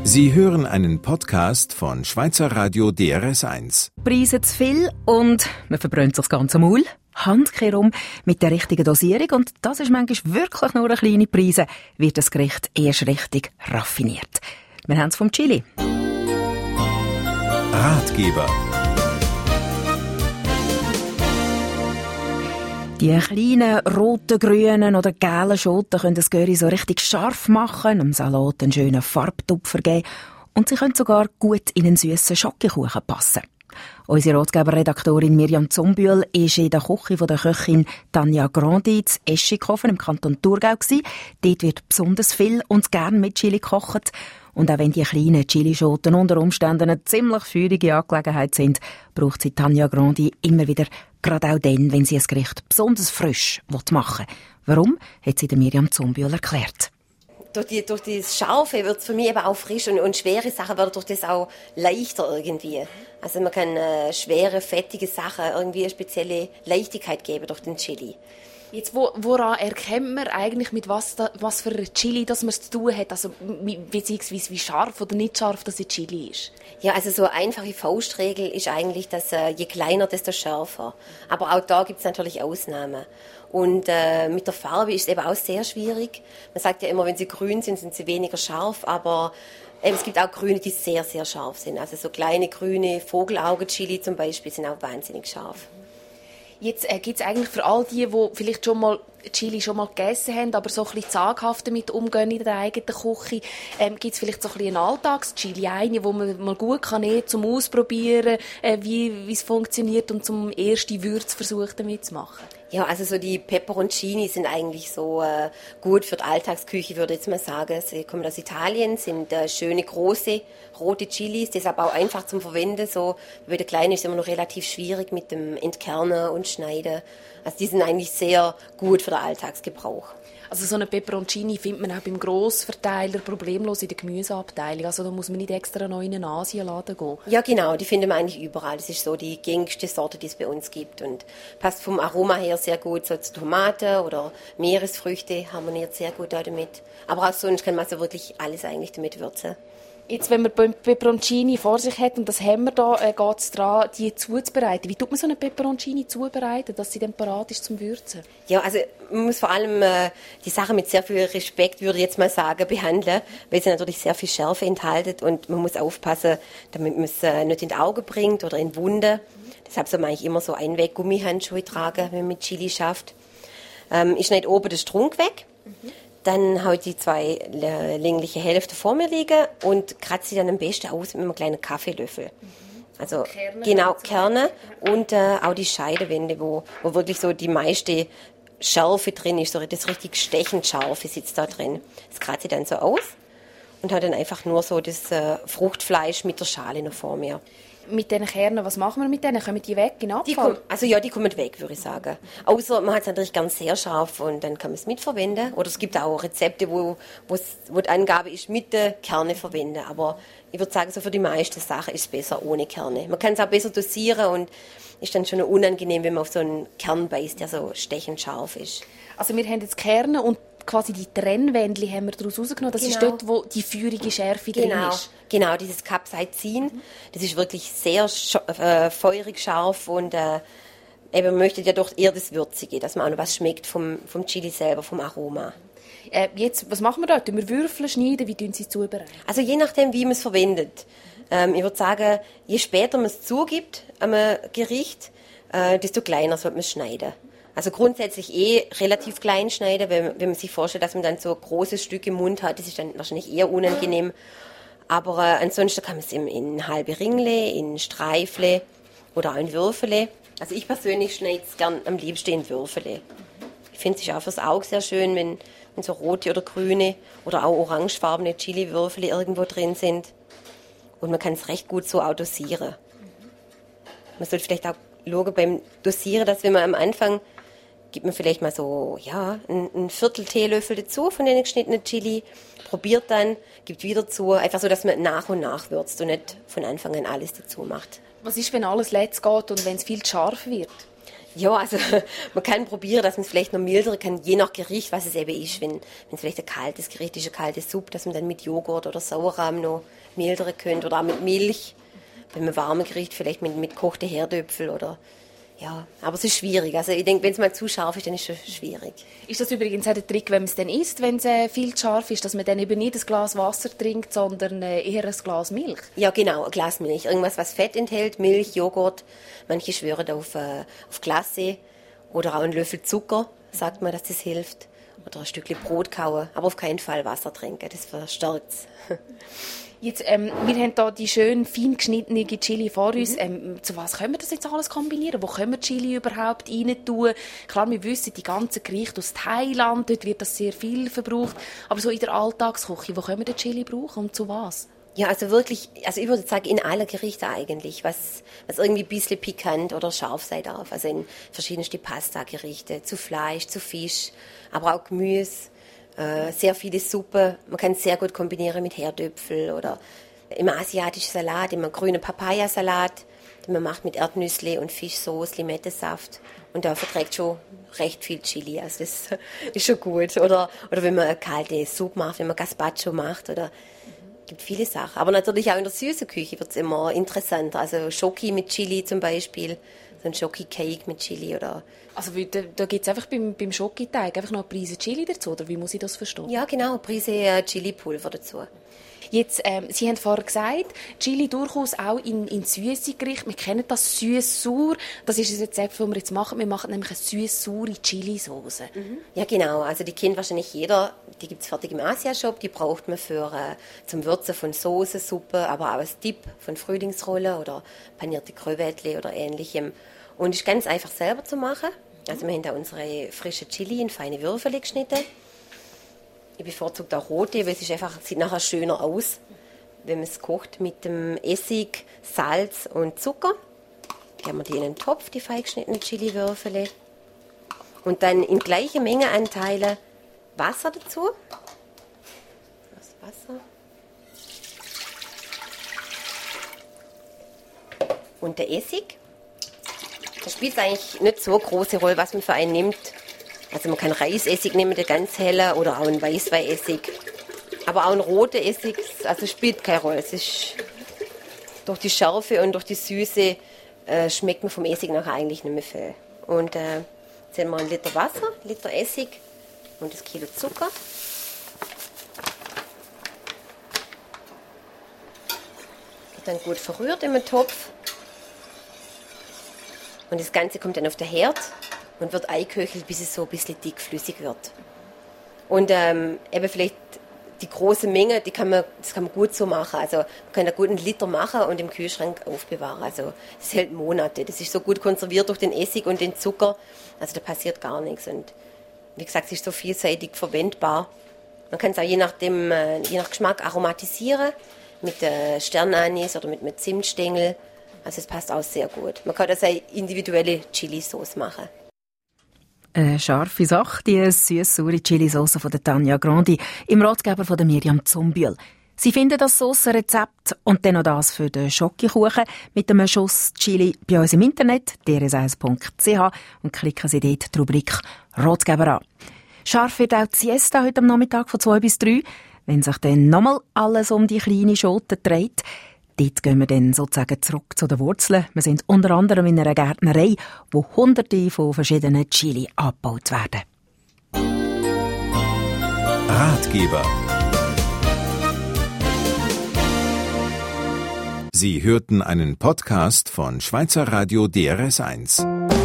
Sie hören einen Podcast von Schweizer Radio DRS1. Preise zu viel und man verbrennt sich das ganze Maul. Handkehrum mit der richtigen Dosierung, und das ist manchmal wirklich nur eine kleine Prise, wird das Gericht erst richtig raffiniert. Wir haben es vom Chili. Ratgeber. Die kleinen roten, grünen oder gelben Schoten können das Curry so richtig scharf machen, einem Salat einen schönen Farbtupfer geben und sie können sogar gut in einen süssen Schokokuchen passen. Unsere Ratgeberredaktorin Mirjam Zumbühl war in der Küche von der Köchin Tanja Grandi in Eschikhofen im Kanton Thurgau. Dort wird besonders viel und gern mit Chili gekocht. Und auch wenn die kleinen Chilischoten unter Umständen eine ziemlich feurige Angelegenheit sind, braucht sie Tanja Grandi immer wieder, gerade auch dann, wenn sie ein Gericht besonders frisch machen will. Warum, hat sie der Mirjam Zumbühl erklärt. Durch das Scharfe wird es für mich eben auch frisch und schwere Sachen werden durch das auch leichter irgendwie. Also man kann schwere, fettige Sachen irgendwie eine spezielle Leichtigkeit geben durch den Chili. Jetzt, woran erkennt man eigentlich, mit was für ein Chili das man zu tun hat? Also, beziehungsweise wie scharf oder nicht scharf das ein Chili ist? Ja, also so eine einfache Faustregel ist eigentlich, dass je kleiner, desto schärfer. Aber auch da gibt es natürlich Ausnahmen. Und mit der Farbe ist es eben auch sehr schwierig. Man sagt ja immer, wenn sie grün sind, sind sie weniger scharf, aber es gibt auch Grüne, die sehr, sehr scharf sind. Also so kleine grüne Vogelaugen-Chili zum Beispiel sind auch wahnsinnig scharf. Jetzt gibt es eigentlich für all die vielleicht schon mal Chili gegessen haben, aber so ein bisschen zaghaft damit umgehen in der eigenen Küche, gibt es vielleicht so ein bisschen einen Alltags-Chili, eine, wo man mal gut kann nehmen, zum Ausprobieren, wie es funktioniert und zum ersten Würzversuch damit zu machen? Ja, also so die Peperoncini sind eigentlich so gut für die Alltagsküche, würde ich jetzt mal sagen. Sie kommen aus Italien, sind schöne, große, rote Chilis, deshalb auch einfach zum Verwenden. So, bei der Kleinen ist es immer noch relativ schwierig mit dem Entkernen und Schneiden. Also die sind eigentlich sehr gut für den Alltagsgebrauch. Also so eine Peperoncini findet man auch beim Grossverteiler problemlos in der Gemüseabteilung. Also da muss man nicht extra noch in einen Asialaden gehen. Ja genau, die findet man eigentlich überall. Das ist so die gängigste Sorte, die es bei uns gibt. Und passt vom Aroma her sehr gut so zu Tomaten oder Meeresfrüchte, harmoniert sehr gut damit. Aber auch sonst kann man so wirklich alles eigentlich damit würzen. Jetzt, wenn man Peperoncini vor sich hat und das haben wir da, geht es daran, die zuzubereiten. Wie tut man so eine Peperoncini zubereiten, dass sie dann parat ist zum Würzen? Ja, also man muss vor allem die Sache mit sehr viel Respekt, würde ich jetzt mal sagen, behandeln, weil sie natürlich sehr viel Schärfe enthält und man muss aufpassen, damit man es nicht in die Augen bringt oder in Wunden. Deshalb soll man eigentlich immer so Einweg-Gummihandschuhe tragen, wenn man mit Chili schafft. Ich schneide oben den Strunk weg. Dann habe ich die 2 längliche Hälften vor mir liegen und kratze sie dann am besten aus mit einem kleinen Kaffeelöffel. Also Kerne, genau, Kerne und auch die Scheidewände, wo wirklich so die meiste Schärfe drin ist, so das richtig stechend Scharfe sitzt da drin. Das kratze ich dann so aus und habe dann einfach nur so das Fruchtfleisch mit der Schale noch vor mir. Mit diesen Kernen, was machen wir mit denen? Kommen die weg in Abfall? Die kommen weg, würde ich sagen. Außer man hat es natürlich ganz sehr scharf und dann kann man es mitverwenden. Oder es gibt auch Rezepte, wo die Angabe ist, mit den Kernen verwenden. Aber ich würde sagen, so für die meisten Sachen ist es besser ohne Kerne. Man kann es auch besser dosieren und ist dann schon unangenehm, wenn man auf so einen Kern beißt, der so stechend scharf ist. Also wir haben jetzt Kerne und quasi die Trennwändchen haben wir daraus rausgenommen. Das ist dort, wo die feurige Schärfe drin ist. Genau, dieses Capsaicin, das ist wirklich sehr feurig scharf und man möchte ja doch eher das Würzige, dass man auch noch was schmeckt vom Chili selber, vom Aroma. Jetzt, was machen wir da? Tun wir Würfel schneiden? Wie tun Sie es zubereiten? Also je nachdem, wie man es verwendet. Ich würde sagen, je später man es zugibt einem Gericht, desto kleiner sollte man es schneiden. Also grundsätzlich relativ klein schneiden, wenn man sich vorstellt, dass man dann so ein großes Stück im Mund hat, das ist dann wahrscheinlich eher unangenehm. Aber ansonsten kann man es in halbe Ringle, in Streifle oder auch in Würfele. Also ich persönlich schneide es gern am liebsten in Würfele. Ich finde es ist auch fürs Auge sehr schön, wenn so rote oder grüne oder auch orangefarbene Chili-Würfel irgendwo drin sind. Und man kann es recht gut so auch dosieren. Man sollte vielleicht auch schauen beim Dosieren, dass wenn man am Anfang gibt man vielleicht mal so, ein Viertel Teelöffel dazu von den geschnittenen Chili, probiert dann, gibt wieder zu, einfach so, dass man nach und nach würzt und nicht von Anfang an alles dazu macht. Was ist, wenn alles letzt geht und wenn es viel zu scharf wird? Ja, also man kann probieren, dass man es vielleicht noch mildern kann, je nach Gericht, was es eben ist. Wenn es vielleicht ein kaltes Gericht ist, eine kalte Suppe, dass man dann mit Joghurt oder Sauerrahm noch mildern könnte oder auch mit Milch. Bei einem warmen Gericht vielleicht mit gekochten Herdöpfel oder ja, aber es ist schwierig. Also ich denke, wenn es mal zu scharf ist, dann ist es schwierig. Ist das übrigens auch der Trick, wenn man es dann isst, wenn es viel zu scharf ist, dass man dann eben nicht ein Glas Wasser trinkt, sondern eher ein Glas Milch? Ja, genau, ein Glas Milch. Irgendwas, was Fett enthält, Milch, Joghurt. Manche schwören auf Glasse oder auch einen Löffel Zucker, sagt man, dass das hilft. Oder ein Stückchen Brot kauen, aber auf keinen Fall Wasser trinken, das verstärkt es. Jetzt, wir haben hier die schön fein geschnittene Chili vor uns. Zu was können wir das jetzt alles kombinieren? Wo können wir Chili überhaupt rein tun? Klar, wir wissen, die ganzen Gerichte aus Thailand, dort wird das sehr viel verbraucht. Aber so in der Alltagsküche, wo können wir den Chili brauchen und zu was? Ja, also wirklich, also ich würde sagen, in aller Gerichte eigentlich, was irgendwie ein bisschen pikant oder scharf sein darf. Also in verschiedenste Pasta-Gerichte, zu Fleisch, zu Fisch, aber auch Gemüse. Sehr viele Suppe. Man kann es sehr gut kombinieren mit Herdöpfel oder im asiatischen Salat, im grünen Papayasalat, den man macht mit Erdnüssli und Fischsoße, Limettensaft. Und da verträgt schon recht viel Chili. Also das ist schon gut. Oder wenn man eine kalte Suppe macht, wenn man Gazpacho macht oder gibt viele Sachen. Aber natürlich auch in der süßen Küche wird es immer interessanter. Also Schoki mit Chili zum Beispiel, so ein Schoki-Cake mit Chili oder... Also da gibt es einfach beim Schoki-Teig einfach noch eine Prise Chili dazu, oder wie muss ich das verstehen? Ja, genau, eine Prise Chili-Pulver dazu. Jetzt, Sie haben vorher gesagt, Chili durchaus auch in süße Gerichte. Wir kennen das süß-sauer. Das ist das Rezept, das wir jetzt machen. Wir machen nämlich eine süß-saure Chili-Sauce. Ja, genau. Also die kennt wahrscheinlich jeder. Die gibt es fertig im Asia-Shop. Die braucht man zum Würzen von Soße, Suppe, aber auch als Dip von Frühlingsrolle oder panierte Krevettli oder Ähnlichem. Und ist ganz einfach selber zu machen. Also wir haben da unsere frische Chili in feine Würfel geschnitten. Ich bevorzuge auch rote, weil es ist einfach, sieht nachher schöner aus, wenn man es kocht mit dem Essig, Salz und Zucker. Geben wir die in einen Topf, die fein geschnittenen Chiliwürfel. Und dann in gleicher Menge Anteile Wasser dazu. Das Wasser. Und der Essig. Da spielt es eigentlich nicht so eine große Rolle, was man für einen nimmt. Also man kann Reisessig nehmen, der ganz helle, oder auch einen Weißweinessig. Aber auch ein roter Essig, also spielt keine Rolle. Es ist durch die Schärfe und durch die Süße schmeckt man vom Essig nachher eigentlich nicht mehr viel. Und jetzt haben wir 1 Liter Wasser, 1 Liter Essig und das Kilo Zucker. Wird dann gut verrührt im Topf. Und das Ganze kommt dann auf den Herd und wird eingeköchelt, bis es so ein bisschen dickflüssig wird. Und eben vielleicht die große Menge, das kann man gut so machen. Also man kann einen guten Liter machen und im Kühlschrank aufbewahren. Also das hält Monate. Das ist so gut konserviert durch den Essig und den Zucker. Also da passiert gar nichts. Und wie gesagt, es ist so vielseitig verwendbar. Man kann es auch je nach Geschmack aromatisieren mit Sternanis oder mit Zimtstängel. Also es passt auch sehr gut. Man kann das eine individuelle Chili-Sauce machen. Eine scharfe Sache, die süß-saure Chili-Sauce von der Tanja Grandi im Ratgeber von der Miriam Zumbühl. Sie finden das Saucenrezept und dann noch das für den Schokokuchen mit einem Schuss Chili bei uns im Internet, drs1.ch, und klicken Sie dort die Rubrik Ratgeber an. Scharf wird auch die Siesta heute am Nachmittag von 2 bis 3, wenn sich dann nochmal alles um die kleine Schote dreht. Dort gehen wir dann sozusagen zurück zu den Wurzeln. Wir sind unter anderem in einer Gärtnerei, wo Hunderte von verschiedenen Chili abgebaut werden. Ratgeber. Sie hörten einen Podcast von Schweizer Radio DRS1.